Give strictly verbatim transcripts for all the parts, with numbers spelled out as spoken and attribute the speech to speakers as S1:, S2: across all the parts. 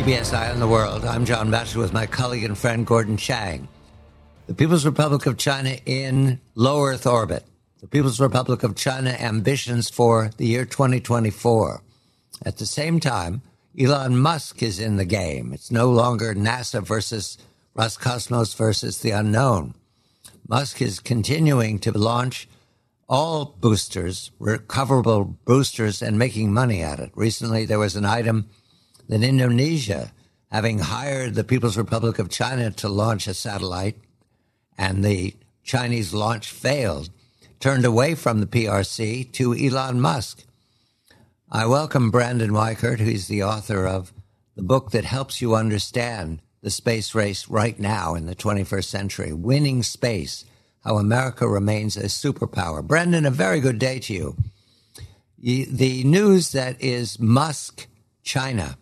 S1: C B S Eye on the World. I'm John Batchelor with my colleague and friend Gordon Chang. The People's Republic of China in low Earth orbit. The People's Republic of China ambitions for the year twenty twenty-four. At the same time, Elon Musk is in the game. It's no longer NASA versus Roscosmos versus the unknown. Musk is continuing to launch all boosters, recoverable boosters, and making money at it. Recently, there was an item that Indonesia, having hired the People's Republic of China to launch a satellite, and the Chinese launch failed, turned away from the P R C to Elon Musk. I welcome Brandon Weichert, who's the author of the book that helps you understand the space race right now in the twenty-first century, Winning Space, How America Remains a Superpower. Brandon, a very good day to you. The news that is Musk China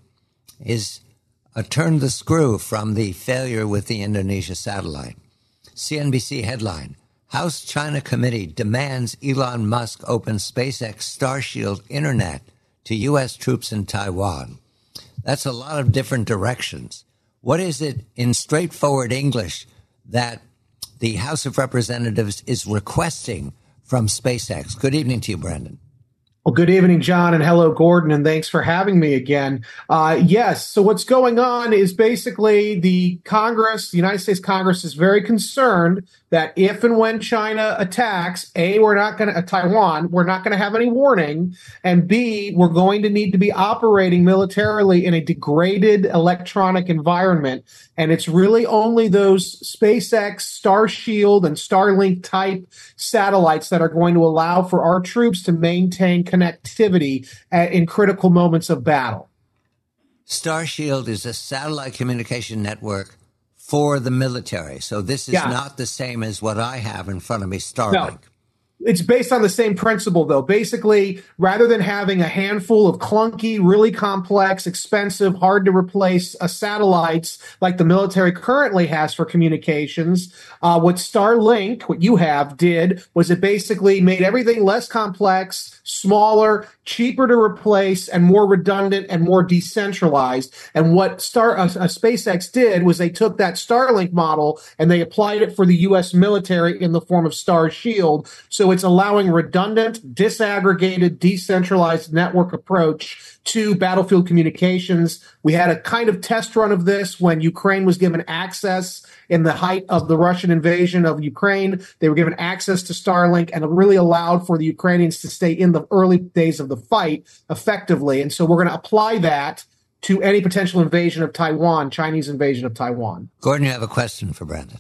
S1: is a turn the screw from the failure with the Indonesia satellite. C N B C headline, House China Committee demands Elon Musk open SpaceX Starshield internet to U S troops in Taiwan. That's a lot of different directions. What is it in straightforward English that the House of Representatives is requesting from SpaceX? Good evening to you, Brandon.
S2: Well, good evening, John, and hello, Gordon, and thanks for having me again. Uh, yes, so what's going on is basically the Congress, the United States Congress, is very concerned that if and when China attacks, A, we're not going to, uh, Taiwan, we're not going to have any warning, and B, we're going to need to be operating militarily in a degraded electronic environment. And it's really only those SpaceX, Starshield, and Starlink type satellites that are going to allow for our troops to maintain connectivity at, in critical moments of battle.
S1: Starshield is a satellite communication network for the military. So this is yeah. not the same as what I have in front of me, Starlink.
S2: No. It's based on the same principle, though. Basically, rather than having a handful of clunky, really complex, expensive, hard to replace uh, satellites like the military currently has for communications, uh, what Starlink, what you have, did was it basically made everything less complex, smaller, cheaper to replace, and more redundant and more decentralized. And what Star uh, uh, SpaceX did was they took that Starlink model and they applied it for the U S military in the form of Starshield. So it's allowing redundant, disaggregated, decentralized network approach to battlefield communications. We had a kind of test run of this when Ukraine was given access in the height of the Russian invasion of Ukraine. They were given access to Starlink, and it really allowed for the Ukrainians to stay in the early days of the fight effectively. And so we're going to apply that to any potential invasion of Taiwan, Chinese invasion of Taiwan.
S1: Gordon, you have a question for Brandon.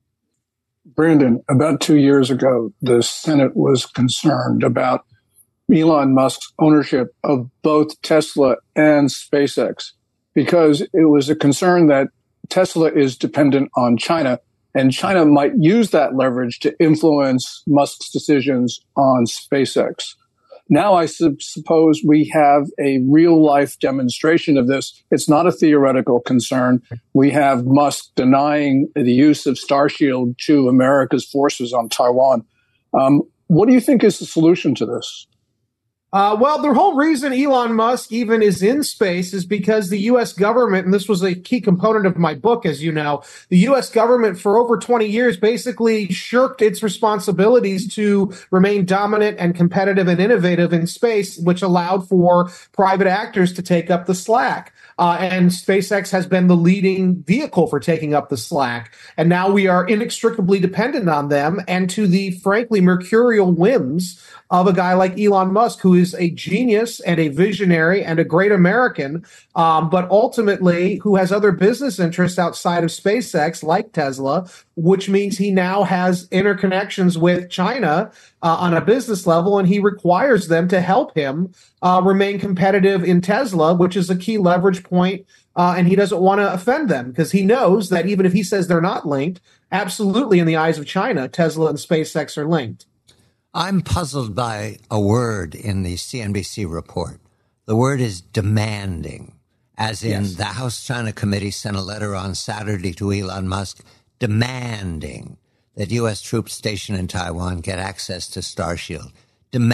S3: Brandon, about two years ago, the Senate was concerned about Elon Musk's ownership of both Tesla and SpaceX because it was a concern that Tesla is dependent on China, and China might use that leverage to influence Musk's decisions on SpaceX. Now I su- suppose we have a real-life demonstration of this. It's not a theoretical concern. We have Musk denying the use of Starshield to America's forces on Taiwan. Um, what do you think is the solution to this?
S2: Uh, well, the whole reason Elon Musk even is in space is because the U S government, and this was a key component of my book, as you know, the U S government for over twenty years basically shirked its responsibilities to remain dominant and competitive and innovative in space, which allowed for private actors to take up the slack. Uh, and SpaceX has been the leading vehicle for taking up the slack. And now we are inextricably dependent on them and to the, frankly, mercurial whims of a guy like Elon Musk, who is a genius and a visionary and a great American, um, but ultimately who has other business interests outside of SpaceX, like Tesla, which means he now has interconnections with China uh, on a business level, and he requires them to help him uh, remain competitive in Tesla, which is a key leverage point, uh, and he doesn't want to offend them because he knows that even if he says they're not linked, absolutely in the eyes of China, Tesla and SpaceX are linked.
S1: I'm puzzled by a word in the C N B C report. The word is demanding, as in yes. the House China Committee sent a letter on Saturday to Elon Musk demanding that U S troops stationed in Taiwan get access to Starshield.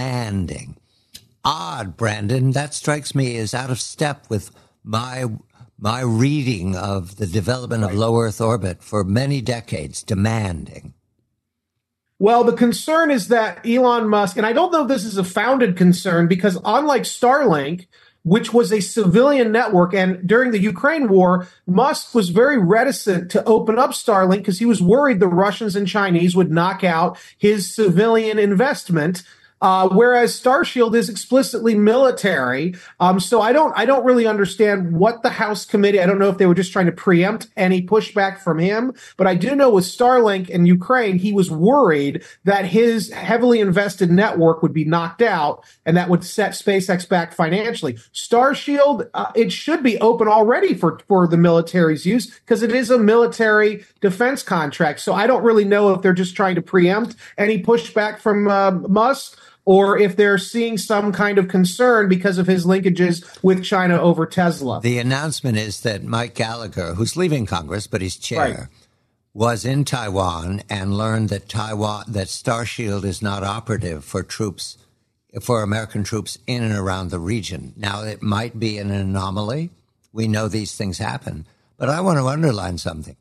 S1: Demanding. Odd, Brandon. That strikes me as out of step with my my reading of the development of low Earth orbit for many decades, demanding.
S2: Well, the concern is that Elon Musk, and I don't know if this is a founded concern, because unlike Starlink, which was a civilian network, and during the Ukraine war, Musk was very reticent to open up Starlink because he was worried the Russians and Chinese would knock out his civilian investment. Uh, whereas Starshield is explicitly military. Um, so I don't, I don't really understand what the House committee, I don't know if they were just trying to preempt any pushback from him, but I do know with Starlink and Ukraine, he was worried that his heavily invested network would be knocked out and that would set SpaceX back financially. Starshield, uh, it should be open already for, for the military's use because it is a military defense contract. So I don't really know if they're just trying to preempt any pushback from uh, Musk, or if they're seeing some kind of concern because of his linkages with China over Tesla.
S1: The announcement is that Mike Gallagher, who's leaving Congress, but he's chair, right, was in Taiwan and learned that Taiwan, that Starshield is not operative for troops, for American troops in and around the region. Now, it might be an anomaly. We know these things happen. But I want to underline something.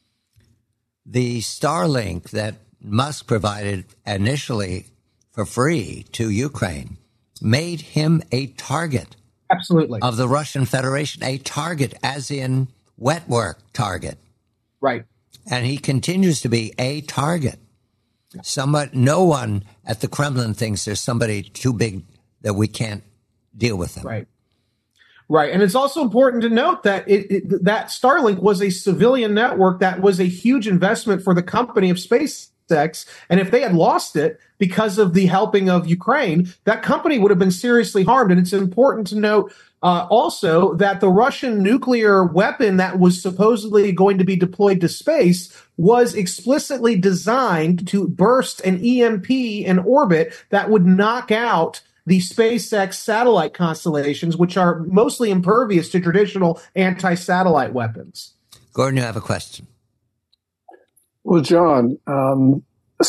S1: The Starlink that Musk provided initially for free to Ukraine made him a target.
S2: Absolutely.
S1: Of the Russian Federation, a target as in wet work target.
S2: Right.
S1: And he continues to be a target. Somebody, no one at the Kremlin thinks there's somebody too big that we can't deal with them.
S2: Right. Right. And it's also important to note that it, it, that Starlink was a civilian network that was a huge investment for the company of SpaceX. And if they had lost it because of the helping of Ukraine, that company would have been seriously harmed. And it's important to note uh, also that the Russian nuclear weapon that was supposedly going to be deployed to space was explicitly designed to burst an E M P in orbit that would knock out the SpaceX satellite constellations, which are mostly impervious to traditional anti-satellite weapons.
S1: Gordon, you have a question.
S3: Well, John, um,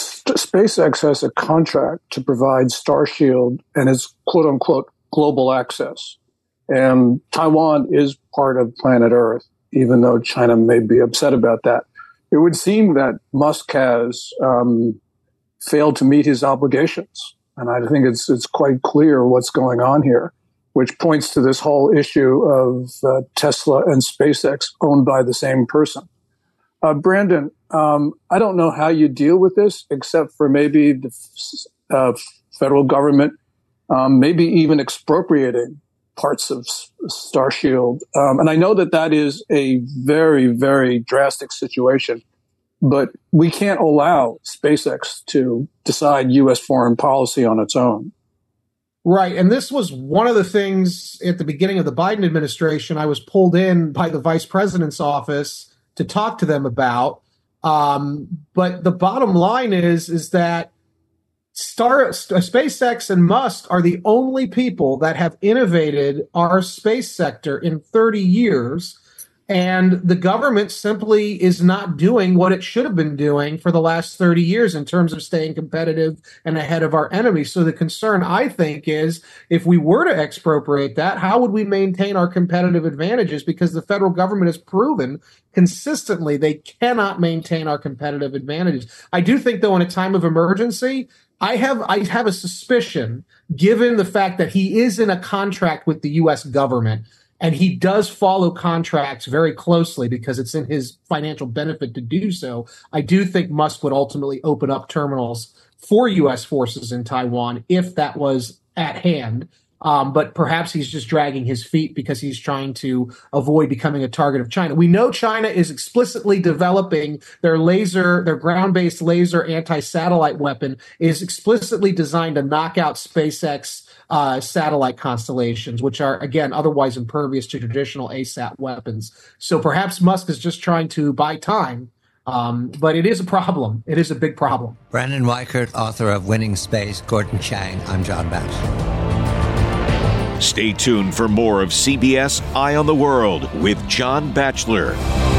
S3: SpaceX has a contract to provide Starshield and its quote-unquote global access. And Taiwan is part of planet Earth, even though China may be upset about that. It would seem that Musk has um, failed to meet his obligations. And I think it's it's quite clear what's going on here, which points to this whole issue of uh, Tesla and SpaceX owned by the same person. Uh, Brandon, um, I don't know how you deal with this, except for maybe the uh, federal government, um, maybe even expropriating parts of Starshield. Um, and I know that that is a very, very drastic situation, but we can't allow SpaceX to decide U S foreign policy on its own.
S2: Right. And this was one of the things at the beginning of the Biden administration. I was pulled in by the vice president's office to talk to them about. Um, but the bottom line is, is that Star, SpaceX and Musk are the only people that have innovated our space sector in thirty years. And the government simply is not doing what it should have been doing for the last thirty years in terms of staying competitive and ahead of our enemies. So the concern, I think, is if we were to expropriate that, how would we maintain our competitive advantages? Because the federal government has proven consistently they cannot maintain our competitive advantages. I do think, though, in a time of emergency, I have I have a suspicion, given the fact that he is in a contract with the U S government, and he does follow contracts very closely because it's in his financial benefit to do so. I do think Musk would ultimately open up terminals for U S forces in Taiwan if that was at hand. Um, but perhaps he's just dragging his feet because he's trying to avoid becoming a target of China. We know China is explicitly developing their laser, their ground-based laser anti-satellite weapon is explicitly designed to knock out SpaceX Uh, satellite constellations, which are, again, otherwise impervious to traditional A SAT weapons. So perhaps Musk is just trying to buy time, um, but it is a problem. It is a big problem.
S1: Brandon Weichert, author of Winning Space, Gordon Chang. I'm John Batchelor.
S4: Stay tuned for more of C B S Eye on the World with John Batchelor.